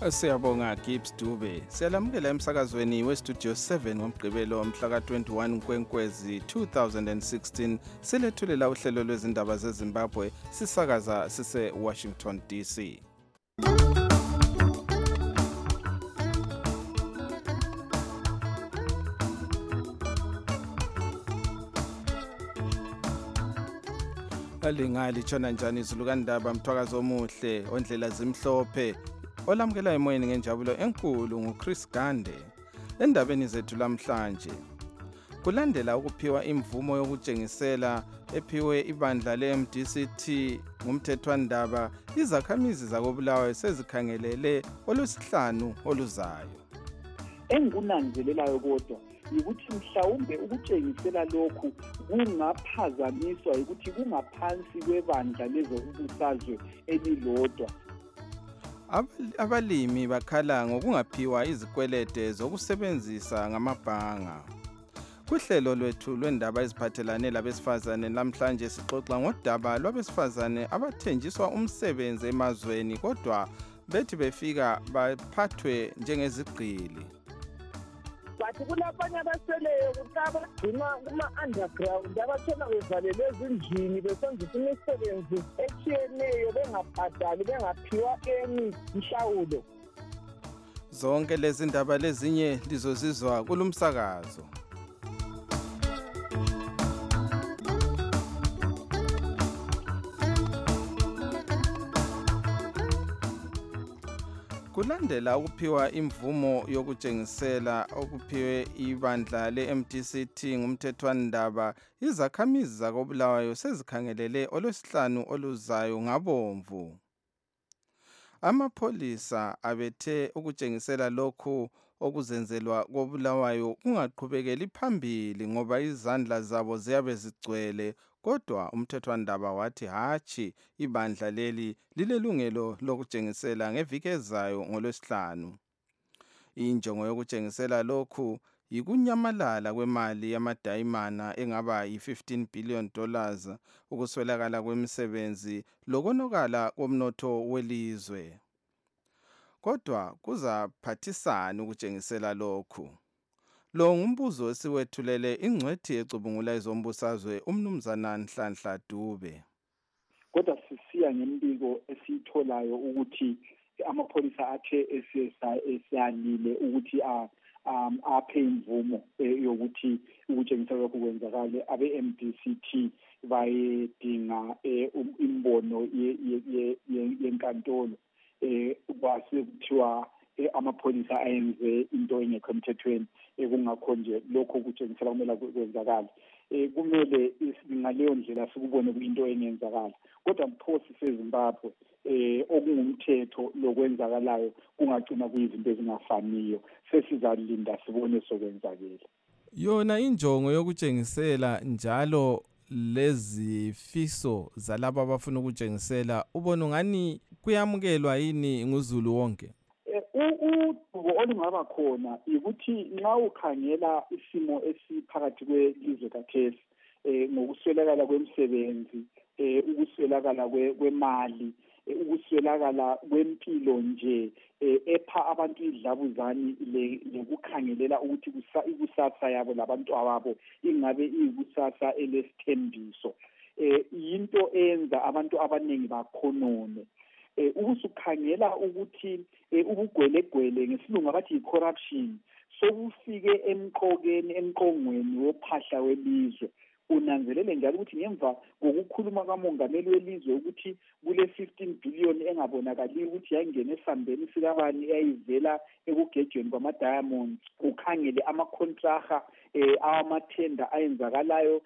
Siyabonga Gibbs Dube. Siyalamukela emsakazweni weStudio 7 ngoMgqibelo mhla ka-21 Nkwenkwezi 2016. Silethulela uhlelo lwezindaba zeZimbabwe sisakaza sise-Washington DC. Alingali tshona njani izulu kandaba mthwakazi omuhle ondlela zimhlophe olamukela emoyeni ngenjabulo enkulu nguChris Gande. Endabeni zethu lamhlanje kulandela ukuphiwa imvumo yokutshengisela ephiwe ibandla le-MDCT ngumthethwandaba, izakhamizi zakoBulawayo sezikhangelele olwesihlanu oluzayo. Engikunanzelelayo kodwa ukuthi mhlawumbe ukutshengisela lokhu kungaphazamiswa ukuthi kungaphansi kwebandla lezombusazwe elilodwa. Abalimi bakhala ngokungaphiwa izikwelede zokusebenzisa ngamabhanga. Kuhlelo lwethu lwendaba eziphathelane labesifazane namhlanje sixoxa ngodaba lwabesifazane abathenjiswa umsebenzi emazweni kodwa bethi befika baphathwe njengezigqili. Bathi kulabanye abaseleyo ukuthi abagcinwa kuma-underground abatshona bevalelwe ezindlini besenzisa imisebenzi etshiyeneyo bengabhadali bengaphiwa eni mhlawulo. Zonke lezi ndaba lezinye lizozizwa kulumsakazo. Kulandela ukuphiwa imvumo yokutshengisela okuphiwe ibandla le-MDCT ngumthethwandaba, izakhamizi zakoBulawayo sezikhangelele olwesihlanu oluzayo ngabomvu. Amapholisa abethe ukutshengisela lokhu okuzenzelwa koBulawayo kungaqhubekeli phambili ngoba izandla zabo ziyabe zigcwele, kodwa umthethwandaba wathi hatshi, ibandla leli lilelungelo lokutshengisela ngeviki ezayo ngolwesihlanu. Injongo yokutshengisela lokhu yikunyamalala kwemali yamadayimana engaba yi-$15 billion, ukuswelakala kwemisebenzi lokonakala komnotho welizwe. Kodwa kuzaphathisana ukutshengisela lokhu. Lo ngumbuzo esiwethulele ingcwethi ecubungula izombusazwe umnumzana Nhlanhla Dube. Kodwa sisiya ngembiko esiyitholayo ukuthi amapholisa athe eseyanile ukuthi aphe imvumo yokuthi ukutshengisela lokhu kwenzakale, abe-MDCT bayedinga imbono yenkantolo kwase kuthiwa amapholisa ayenze into engekho emthethweni, kungakho nje lokho kutshengisela kumele kwenzakala. Kumele ngaleyo ndlela sikubone kuyinto engenzakala, kodwa mphosi seZimbabwe okungumthetho lokwenzakalayo kungagcina kuyizinto ezingafaniyo. Sesizalinda sibone sokwenzakala. Yona injongo yokutshengisela njalo lezifiso zalabo abafuna ukutshengisela ubona ngani kuyamukelwa yini nguzulu wonke? Udubo olungaba khona ukuthi nxa ukhangela isimo esiphakathi kwelizwe kathesi, ngokuswelakala kwemisebenzi, ukuswelakala kwemali, ukuswelakala kwempilo nje, epha abantu idlabuzane lekukhangelela ukuthi ikusasa yabo labantu ababo ingabe iyikusasa elesithembiso, yinto eyenza abantu abaningi bakhonone. Ukusukhangela ukuthi ubugwelegwele ngesilungu abathi yi-corruption sokufike emqongweni wophahla welizwe. Unanzelele njalo ukuthi ngemva kokukhuluma kamongameli welizwe ukuthi kule 15 billion engabonakali ukuthi yangena esambeni sikabani eyayivela ekugejweni kwama-diamonds, ukhangele amakontraha awamathenda ayenzakalayo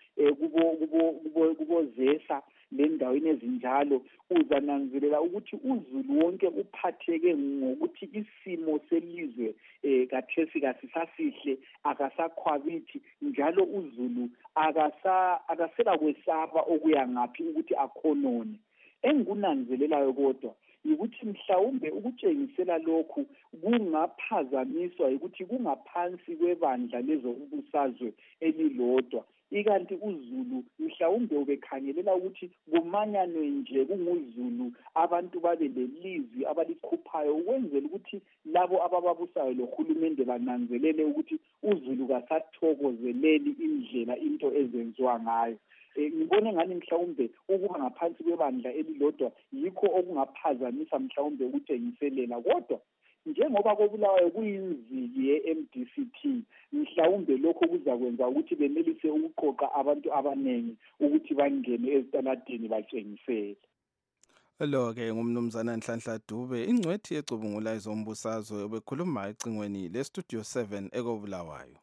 kubozesa lendaweni ezinjalo, uzananzelela ukuthi uzulu wonke uphatheke ngokuthi isimo selizwe kathesi kasisasihle, akasakhwabithi, njalo uzulu akasela kwesaba okuya ngaphi ukuthi akhonone. Engikunanzelelayo kodwa ukuthi mhlawumbe ukutshengisela lokhu kungaphazamiswa ukuthi kungaphansi kwebandla lezombusazwe elilodwa, ikanti uZulu mhlawumbe ubekhangelela ukuthi kumanyanwe nje kunguzulu abantu babe lelizwi abalikhuphayo ukwenzela ukuthi labo abababusayo lohulumende bananzelele ukuthi uZulu kasathokozeleli indlela into ezenziwa ngayo. Ngibone ngani mhlawumbe ukuba ngaphansi kwebandla elilodwa yikho okungaphazamisa mhlawumbe ukutshengiselela, kodwa njengoba koBulawayo kuyinziki ye-MDCT mhlawumbe lokho kuzakwenza ukuthi benelise ukuqoqa abantu abaningi ukuthi bangene ezitaladini batshengisele. Lo-ke ngumnumzana Nhlanhla Dube, ingcwethi yecubungulayo zombusazwe, obekhuluma ecingweni leStudio 7 ekoBulawayo.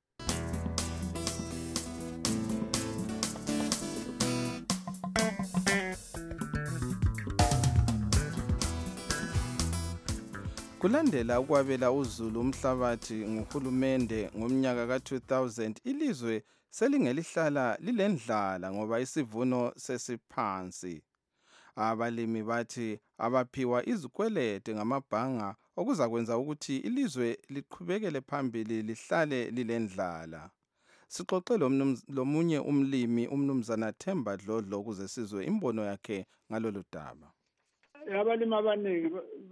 Kulandela ukwabela uZulu umhlabathi nguhulumende ngomnyaka ka-2000, ilizwe selingelihlala lilendlala ngoba isivuno sesiphansi. Abalimi bathi abaphiwa izikwelede ngamabhanga okuzakwenza ukuthi ilizwe liqhubekele phambili lihlale lilendlala. Sixoxe lomunye umlimi, umnumzana Themba Dlodlo, ukuze sizwe imbono yakhe ngalolu daba. Abalimi abaningi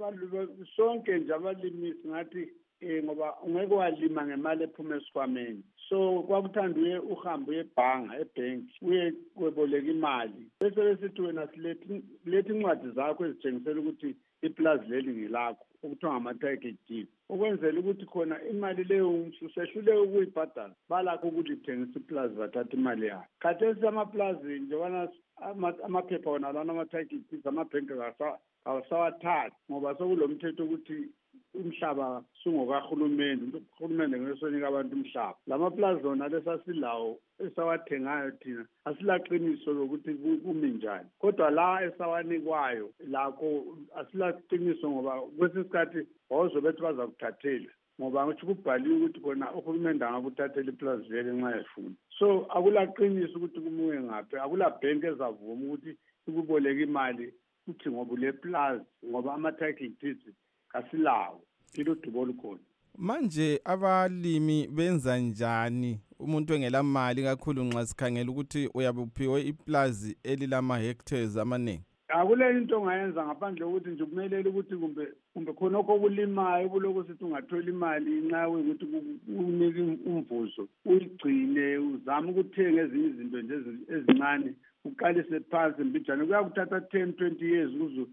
sonke nje abalimi singathi ngoba ungeke walima ngemali ephuma esikhwameni, so kwakuthanda uhambe uyebhanga ebhenki uye kweboleka imali bese besithi wena silethe incwadi zakho ezitshengisela ukuthi iplazi leli ngilakho, okuthiwa ngama-title deed, ukwenzela ukuthi khona imali leyo usehluleke ukuyibhadala balakho ukuthi uthengisa iplazi bathatha imali yakho. Khathesi amaplazi njengobana amaphepha wona lana ama-title deeds amabhenki awasawathathi ngoba sokulomthetho ukuthi umhlaba sungokahulumende, uhulumende ngesonika abantu umhlaba. Lamaplazi wona lesasilawo esawathengayo thina asilaqiniso lokuthi kumi njani, kodwa la esawanikwayo lakho asilaqiniso ngoba kwesinye isikhathi bazobethi bazakuthathela ngoba ngisho kubhaliwe ukuthi khona uhulumende angakuthathela iplazi leli nxa efuna. So akulaqiniso ukuthi kumuke ngaphi, akulabhenki ezavuma ukuthi ikuboleka imali uthi ngoba le plazi ngoba ama-title deeds kasilawo, kilo dubo olukhona. Manje abalimi benza njani umuntu engelamali kakhulu nxa sikhangela ukuthi uyabe uphiwe iplazi elilama hectares amaningi? Akule into ongayenza ngaphandle ukuthi nje kumelele ukuthi kumbe khonokho okulimayo ubuloku sithi ungathola imali nxa ukuthi unike umvuzo uyigcine uzame ukuthenga ezinye izinto nje ezincane uqalise phansi mbijana kuyakuthatha 10-20 years ukuze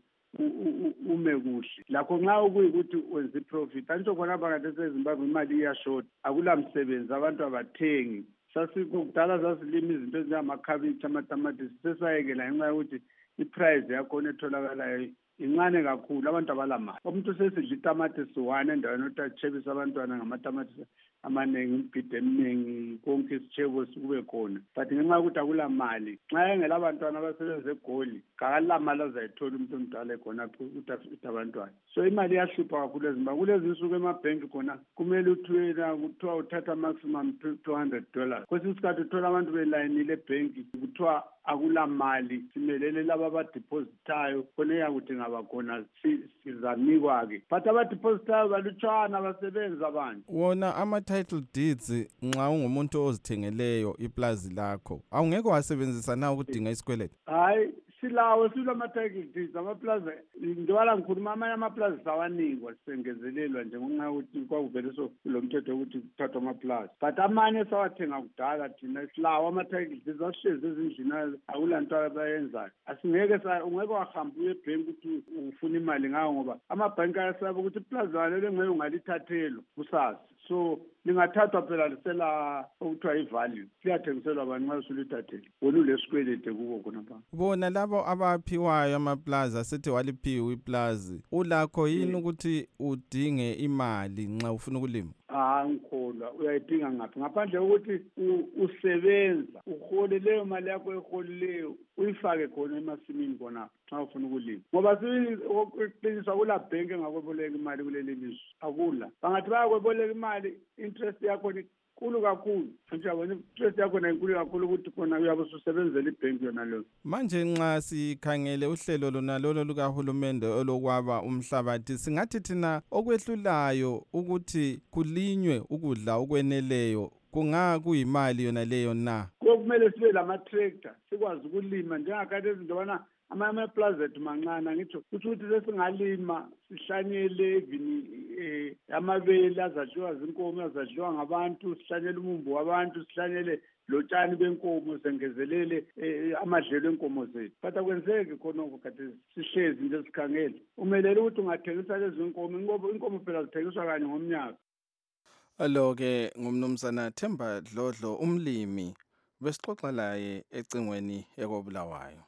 ume kuhle. Lakho nxa ukuyikuthi wenza iprofit antsho khona phakathi eZimbabwe imali iyashota, akulamsebenzi, abantu abathengi. Kudala sasilima izinto ezinjengamakhabitshi, amatamatisi, sesayekela ngenxa yokuthi iprice yakhona etholakalayo incane kakhulu, abantu abalamali. Umuntu sesidla itamatisi 1 endaweni yokuthi atshebise abantwana ngamatamatisi amaningi, impide eminingi, konke isitshebo sikube khona, but ngenxa yokuthi akulamali. Nxa engela abantwana abasebenza eGoli akalamali azayithola umuntu omdala ekhonapho ukuthi afite abantwana. So imali iyahlupha kakhulu eZimbabwe. Kulezi nsuku emabhenki khona kumele kuthiwa uthatha maximum $200. Kwesinye isikhathi uthola abantu belayinile ebhenki kuthiwa akulamali, simelele laba abadepositayo khona eyakuthi ngaba khona sizanikwa-ke, but abadepositayo balutshwana abasebenzi abantu. Wona ama-title deeds nxa ungumuntu ozithengeleyo iplazi lakho awungeke wasebenzisa na ukudinga isikwelede? Hayi, silawo silama-title deeds amaplazi. Njengoba ngikhuluma amanye amaplazi sawanikwa sisengezelelwa njengonxa yokuthi kwakuvele kulo mthetho wokuthi kuthathwa amaplazi, but amanye sawathenga kudala thina silawo ama-title deeds asihlezi ezindlini, akulanto abayenzayo. Ungeke wahambe uye ebhenki ukuthi ufuna imali ngayo ngoba amabhenki ayasaba ukuthi iplazi walelo ngeke ungalithathelwa kusasa. So lingathathwa phela lisela okuthiwa i-value, liyathengiselwa abantu nxa usulithathele wona ulesikwelede kubo khonapha. Bona labo abaphiwayo amaplazi asethi waliphiwa iplazi, ulakho yini ukuthi udinge imali nxa ufuna ukulima? Ngikholwa uyayidinga ngaphi ngaphandle kokuthi usebenza uhole leyo mali yakho eholileyo uyifake khona emasimini khona xa ufuna ukulima, ngoba siqiniswa kula bhenki engakweboleka imali kuleli lizwe akula. Bangathi bayakweboleka imali, interest yakho inkulu kakhulu, nje yabona interest yakho inkulu kakhulu ukuthi khona uyabe ususebenzela ibhenki yona leyo. Manje nxa sikhangele uhlelo lona lolo lukahulumende olokwaba umhlabathi, singathi thina okwehlulayo ukuthi kulinywe ukudla okweneleyo kuyimali yona leyo na? Kumele sibe lama-tractor sikwazi ukulima njengakade ezindobana ama-plaza ethu mancane ngitsho kusho ukuthi sesingalima sihlanyele even amabele azadliwa zinkomo azadliwa ngabantu sihlanyele umumbu wabantu sihlanyele lotshani benkomo sengezelele amadlelo enkomo zethu but akwenzeki khonoko kade sihlezi nje sikhangele umelele ukuthi ungathengisa lezi nkomo ngoba inkomo phela zithengiswa kanye ngomnyaka. Alo-ke ngumnumzana Themba Dlodlo umlimi besixoxa laye ecingweni ekobulawayo.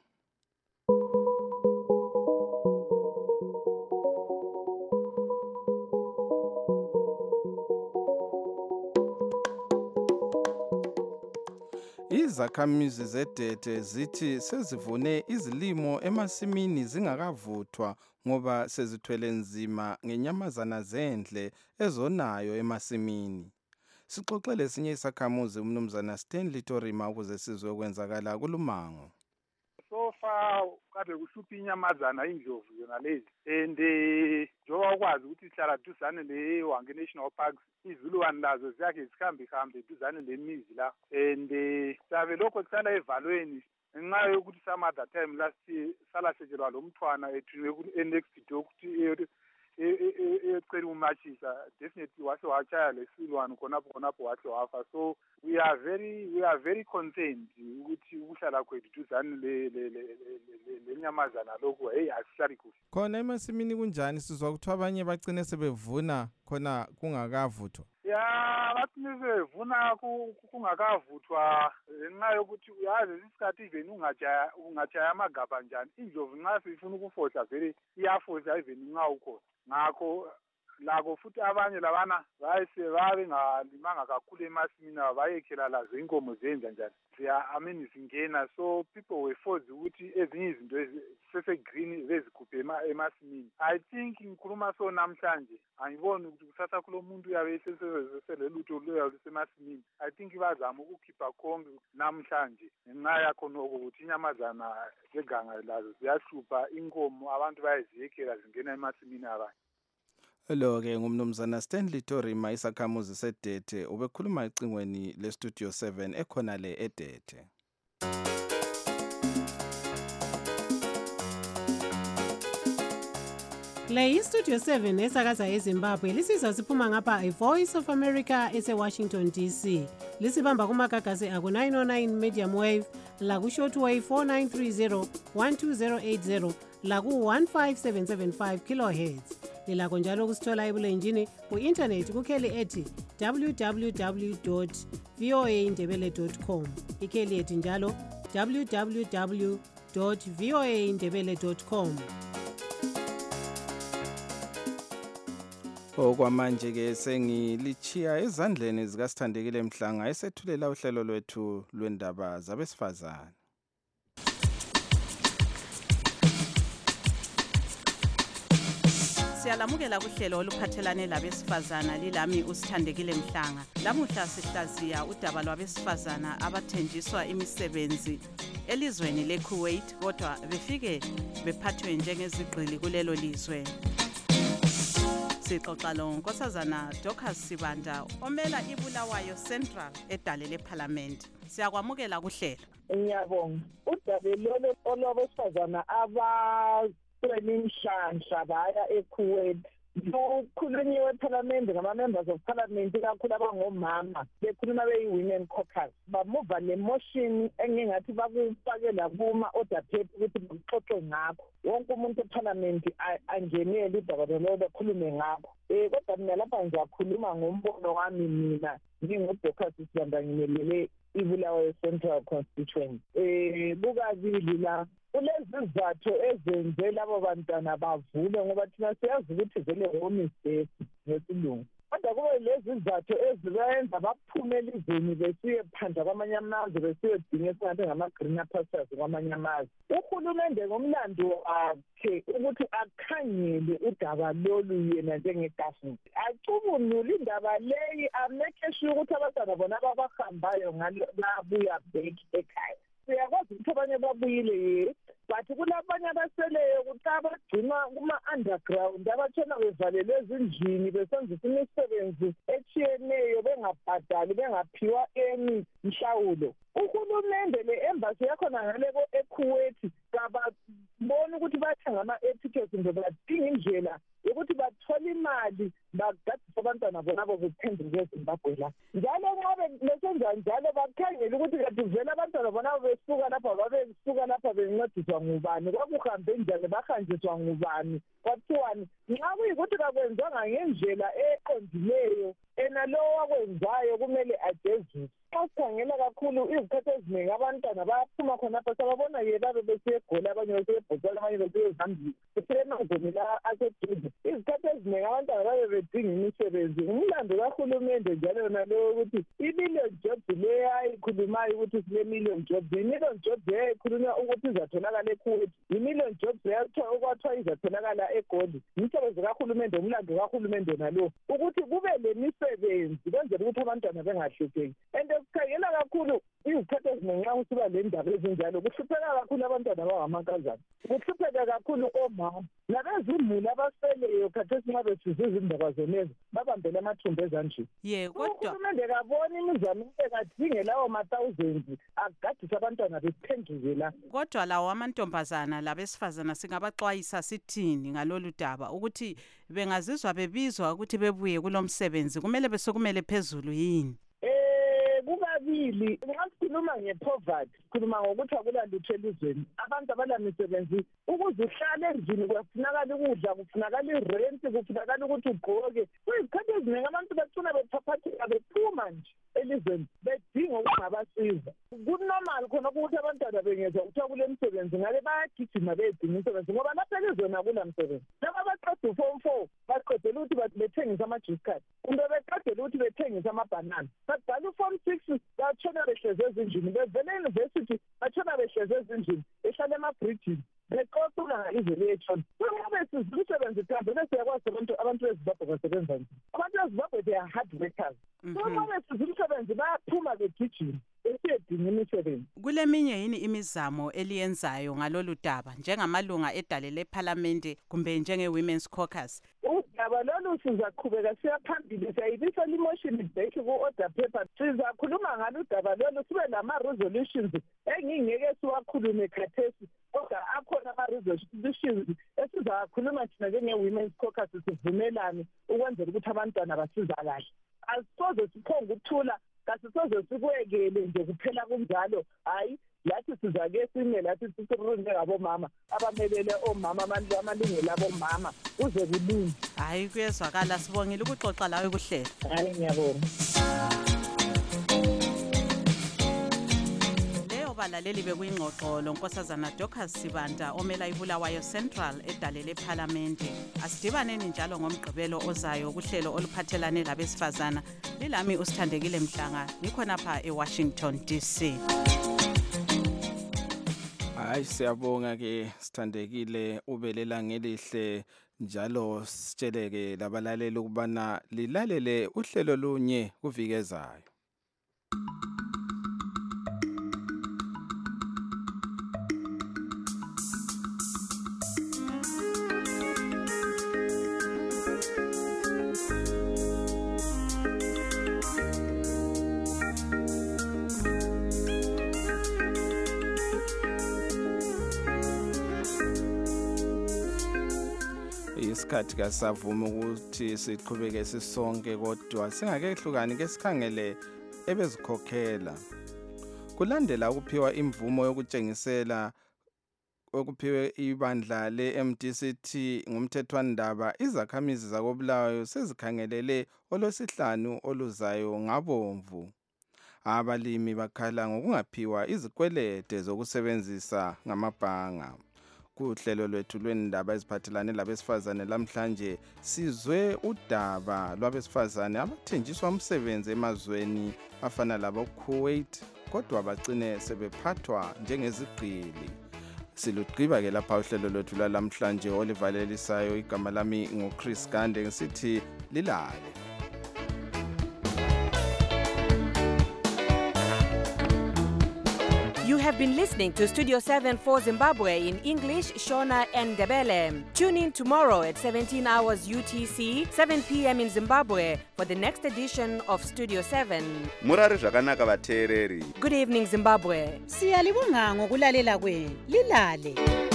Izakhamizi zeDete zithi sezivune izilimo emasimini zingakavuthwa ngoba sezithwele nzima ngenyamazana zendle ezonayo emasimini. Sixoxele esinye isakhamuzi umnumzana Stanley Torima ukuze sizwe okwenzakala kulumango. So far kade kuhlupha inyamazana indlovu yona lezi and njengoba ukwazi ukuthi ihlala duzane leHwange National Parks izilwane lazo ziyakhe zihambe duzane lemizi la and sabe lokho kusala evalweni ngenxa yokuthi some other time last year salahletshelwa lo mthwana ethunywe next door ukuthi ecela umachisa definitely wase wachaya lesilwane khonapho wahle wafa. So we are very concerned ukuthi ukuhlala kwethu duzane le nyamazana lokho asihlali kuhle. Khona emasimini kunjani sizwa ukuthi abanye bagcine sebevuna khona kungakavuthwa? Ya bathini sebevuna kungakavuthwa ngenxa yokuthi uyazi isikhathi even ungajaya amagabha njani indlovu nxa sifuna ukufohla vele iyafohla even nxa ukhona. Ngakho lako futhi abanye labana babengalimanga kakhulu emasimini bayekhela lazo inkomo zenza njani zingena. So people were forced ukuthi ezinye izinto sese-green bezikhuphe emasimini. I think ngikhuluma so namhlanje angiboni ukuthi kusasa kulo muntu uyabe eseselelutho lusemasimini. I think bazama ukukhipha konke namhlanje ngenxa yakhonoko ukuthi inyamazana zeganga lazo ziyahlupha inkomo abantu bayeziyekhela zingena emasimini abanye. Lo-ke ngumnumzana Stanley Torima isakhamuzi seDete ubekhuluma ecingweni leStudio 7 ekhona le eDete. Le iStudio 7 esakaza eZimbabwe lisiza siphuma ngapha iVoice of America eseWashington DC. Lisibamba kumagagasi aku 909 medium wave la ku shortwave 4930 12080 la ku 15775 kilohertz. Lilakho njalo kusithola ebulenjini ku-internet kukheli ethi www.voaindebele.com. Ikheli ethi njalo www.voaindebele.com. Okwamanje-ke sengilichiya ezandleni zikaSithandekile Mhlanga esethulela uhlelo lwethu lwendaba zabesifazane. Siyalamukela kuhlelo oluphathelane labesifazana lilami uSithandekile Mhlanga. Lamuhla sihlaziya udaba lwabesifazana abathenjiswa imisebenzi elizweni leKuwait kodwa befike bephathwe njengezigqili kulelo lizwe. Sixoxa lo Nkosazana Dorcas Sibanda omela iBulawayo Central edale leParliament. Siyakwamukela kuhlelo. Ngiyabonga. Udaba lolo olwabesifazana inhlanhla baya eKuwait kukhulunyiwe eParliament ngama-members of Parliament kakhulu abangomama bekhuluma beyi-women caucus bamuva le-motion engingathi bakufakela kuma-order paper ukuthi baxoxe ngakho wonke umuntu eParliament angenele udaba lolo bekhulume ngakho kodwa mina lapha ngizakhuluma ngombono wami mina ngingu-Dorcas Sibanda ngimelele iBulawayo Central Constituency. Bukabili la kulezi zizathu ezenze labo bantwana bavule ngoba thina siyazi ukuthi vele home is death ngesilungu. Kodwa kube lezi zizathu ezibenza baphume elizweni besiye phandla kwamanye amazwe besiyodinga esingathi ngama-greener pastures kwamanye amazwe. Uhulumende ngomlando wakhe ukuthi akhangele udaba lolu yena njenge-government. Acubunule indaba leyi ameke sure ukuthi abantwana bona ababahambayo ngabuya back ekhaya. Siyakwazi ukuthi abanye babuyile but kulabanye abaseleyo ukuthi abagcinwa kuma-underground abatshona bevalelwe ezindlini besenzisa imisebenzi etshiyeneyo bengabhadali bengaphiwa eni mhlawulo. Uhulumende le-embassy yakhona ngale eKuwait kababona ukuthi bathenga ama-etiquettes kumbe badinga indlela yokuthi bathole imali bagadise abantwana bonabo bephenduke eZimbabwe la. Njalo nxa besenza njalo bakhangela ukuthi kanti vele abantwana bonabo besuka lapha bencediswa ngubani, kwakuhambe njani, bahanjiswa ngubani, kwathiwani. Nxa kuyikuthi kakwenzanga ngendlela eqondileyo enalowo wakwenzayo kumele ajeziswe. Xa sikhangela kakhulu izikhathi eziningi abantwana bayaphuma khonapha sababona-ke babe besiyegoli, abanye besiyebhotshela, abanye besiyezambia, besiyemazweni la aseduze. Izikhathi eziningi abantwana babe bedinga imisebenzi. Umlando kahulumende njalo yona leyo ukuthi i-million jobs leyo ayikhulumayo ukuthi sile-million jobs, i-million jobs yayikhulunywa ukuthi izatholakala eKuwait, i-million jobs okwathiwa izatholakala eGoli. Imisebenzi kahulumende, umlando kahulumende nalo ukuthi kube le misebenzi kwenzela ukuthi abantwana bengahlupheki. And sikhangela kakhulu izikhathi eziningi nxa kusiba le ndaba ezinjalo kuhlupheka kakhulu abantwana abangamankazana, kuhlupheka kakhulu omama labezimuli abaseleyo khathesi nxa besiza izindaba zonezo babambele amathumbu ezandleni. Kodwa uhulumende kaboni imizamo ekadinge lawo ma-thousands agadise abantwana bephenduke la. Kodwa lawo amantombazana labesifazana singabaxwayisa sithini ngalolu daba ukuthi bengazizwa bebizwa ukuthi bebuye kulo msebenzi kumele besukumele phezulu yini? Kubabili. Nxa sikhuluma nge-poverty sikhuluma ngokuthi akulalutho elizweni, abantu abalamisebenzi, ukuze uhlale endlini kufunakala ukudla, kufunakala irenti, kufunakala ukuthi ugqoke. Kuyizikhathi eziningi abantu bacina bephaphatheka bephuma nje elizweni bedinga ukungabasiza. Kunormal khona ukuthi abantwana bengezwa kuthiwa kule msebenzi ngabe bayagijima beyedinga imisebenzi ngoba lapha elizweni akula msebenzi. Laba baqeda u-form 4 baqedela ukuthi bethengise ama-juice card kumbe beqedela ukuthi bethengise amabhanana, baqala u-form 6 batshona behlezi ezindlini, bevele e-university batshona behlezi ezindlini, behlala emabhrijini beqoqula ngalizwe letshona. Kungabe siza umsebenzi phambili siyakwazi abantu beZimbabwe basebenza nje. Abantu beZimbabwe they are hard workers. Kungabe siza umsebenzi bayaphuma begijima besiyedinga imisebenzi. Kuleminye yini imizamo eliyenzayo ngalolu daba njengamalunga edale lephalamende kumbe njenge-Women's Caucus? Udaba lolu sizaqhubeka siyaphambili, siyayibisa imotion back ku-order paper. Sizakhuluma ngalo udaba lolu, sibe nama-resolutions engingeke siwakhulume khathesi, kodwa akhona ama-resolutions esizakhuluma thina njenge-Women's Caucus sivumelane ukwenzela ukuthi abantwana basizakale. Asisoze siphonge ukuthula, kasisoze sikwekele nje kuphela kunjalo. Hayi, lathi sizake sime lathi sisirunde ngabomama abamelele omama amalungelo abomama kuze kulunge. Hayi, kuyezwakala. Sibongile ukuxoxa lawe kuhlelo. Hayi, ngiyabonga. Abalaleli bekuyingxoxo lonkosazana Dorcas Sibanda omela iBulawayo Central edale lephalamende. Asidibaneni njalo ngomgqibelo ozayo kuhlelo oluphathelane labesifazana. Lilami uSithandekile Mhlanga, ngikhonapha eWashington DC. Hayi, siyabonga ke Sithandekile, ubelela ngelihle njalo sitsheleke labalaleli ukubana lilalele uhlelo lunye kuvikezayo. Isikhathi kasavuma ukuthi siqhubeke sisonke, kodwa singakehlukani ke sikhangele ebezikhokhela. Kulandela ukuphiwa imvumo yokutshengisela okuphiwe ibandla le-MDCT ngumthethwandaba, izakhamizi zakoBulawayo sezikhangelele olwesihlanu oluzayo ngabomvu. Abalimi bakhala ngokungaphiwa izikwelede zokusebenzisa ngamabhanga. Kuhlelo lwethu lwendaba eziphathelane labesifazane lamhlanje sizwe udaba lwabesifazane abathenjiswa umsebenzi emazweni afana labo-Kuwait kodwa bagcine sebephathwa njengezigqili. Silugqiba ke lapha uhlelo lwethu lwalamhlanje olivalelisayo. Igama lami nguChris Gande, ngisithi lilale. You have have been listening to Studio 7 for Zimbabwe in English, Shona and Ndebele. Tune in tomorrow at 17 hours UTC, 7 p.m. in Zimbabwe for the next edition of Studio 7. Murari zvakanaka vateereri. Good evening, Zimbabwe. Siyalibonga ngokulalela kwenu. Lilale.